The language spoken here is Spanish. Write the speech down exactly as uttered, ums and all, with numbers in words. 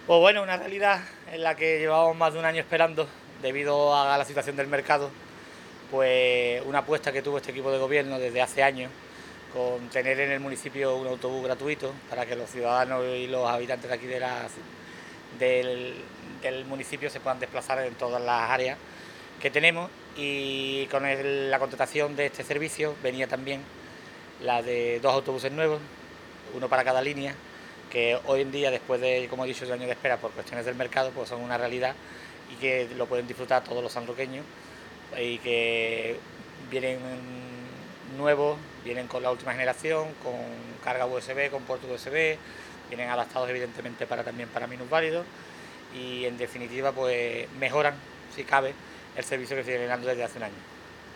Pues bueno, una realidad en la que llevamos más de un año esperando debido a la situación del mercado, pues una apuesta que tuvo este equipo de gobierno desde hace años con tener en el municipio un autobús gratuito para que los ciudadanos y los habitantes de aquí de la, del, del municipio se puedan desplazar en todas las áreas que tenemos, y con el, la contratación de este servicio venía también la de dos autobuses nuevos, uno para cada línea, que hoy en día, después de, como he dicho, de años de espera por cuestiones del mercado, pues son una realidad y que lo pueden disfrutar todos los sanroqueños, y que vienen nuevos, vienen con la última generación, con carga U S B, con puerto U S B, vienen adaptados evidentemente para también para minusválidos, y en definitiva pues mejoran, si cabe, el servicio que se viene dando desde hace un año.